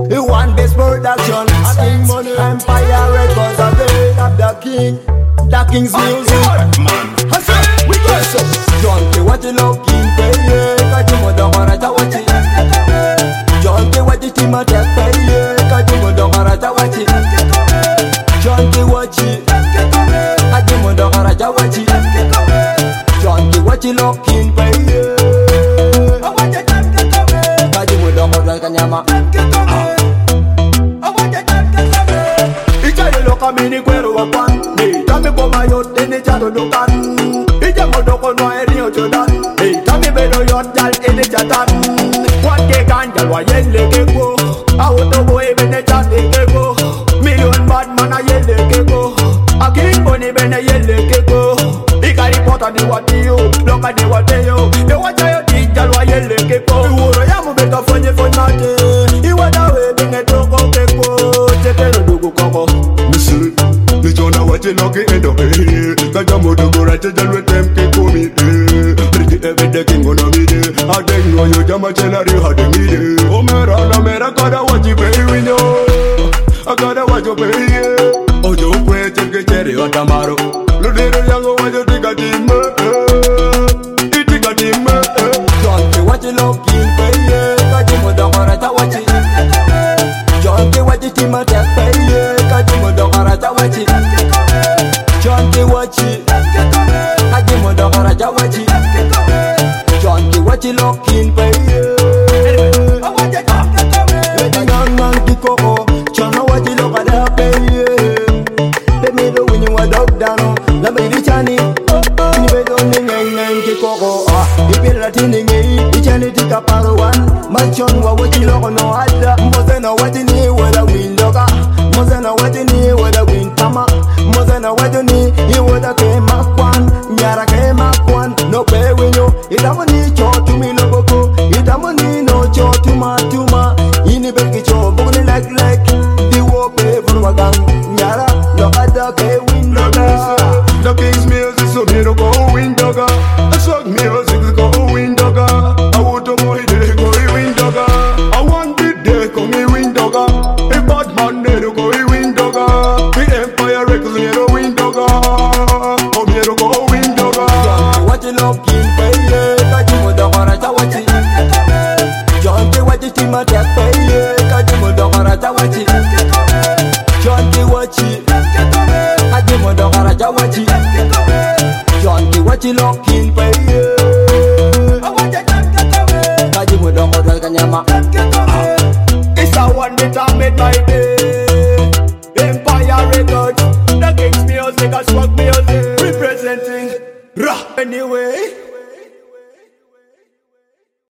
The one best production. King Money Empire Records are the head of the king. The king's music. I say we go so. John K. What you love king pay? Kajumo Dongara Tawachi. John K. What you team attack pay? Kajumo Dongara Tawachi. John K. Wachi. Kajumo Dongara Tawachi. John K. What you love king pay? Kajumo Dongara Kanyama. Kamini kwero wapan hey tami boma yot ene chado dokan ije modoko no eri ojodan hey tami bedo yot jal ene chatan kwate kanjal wa yelle keko auto boy bene chate keko million bad man a yelle keko akin boni bene yelle keko ikari pota ni watiyo loka ni wateyo e wacha yo dijal wa yelle keko wuro yamu beto fonye fonate iwada we bene toko keko tetero dugu koko Lucky end up here. Kajamo do go right to the them ke komi. Pretty every day king on me day. I don't know you jama chenari how they me day. Oh mera gotta watch you pay window. I gotta watch you pay. Oh you pay take cherry or tomorrow. Ludero yango watch you take a team. It take a team. John K watch you love king pay. Kajamo do go right to watch it. John K watch you team attack pay. Kajamo do go right to watch it. John K. Wachi Hajimo Dongara Jawachi John K. Wachi Lokin Pay Wedding on Monkey Coco Chana Wachi Lokada Pay Let me do when you are dog down La Baby Chani Nibedo Ningy Coco Ipira Tiningi Ichani Tika Parawan Manchon Wachi Loko no Ada Mozena Watini Wada Windoga Mozena Watini Wada Wintama Mozena Watini Iwada Kema Kwan Nyara Kema Kwan No pay when you Itamani Cho to me Loboko Itamani no Cho Tuma Tuma Inibeki Cho Bogni like The walk pay for Wagang Nyara No Ada K Windoga The King's music so me no go Windoga I suck music go Windoga I want to go Hide go Windoga I want it there go me Windoga A bad man there go Windoga The Empire Records me no Windoga Oh me no go Windoga What you love king pay Kajumo Dongara Tawachi John K what you team attack pay Kajumo Dongara Tawachi John K Wachi Kajumo Dongara Tawachi John K what you love king pay Kajumo Dongara Kanyama It's a one that I made my day Empire Records The King's music, I swag music Representing Anyway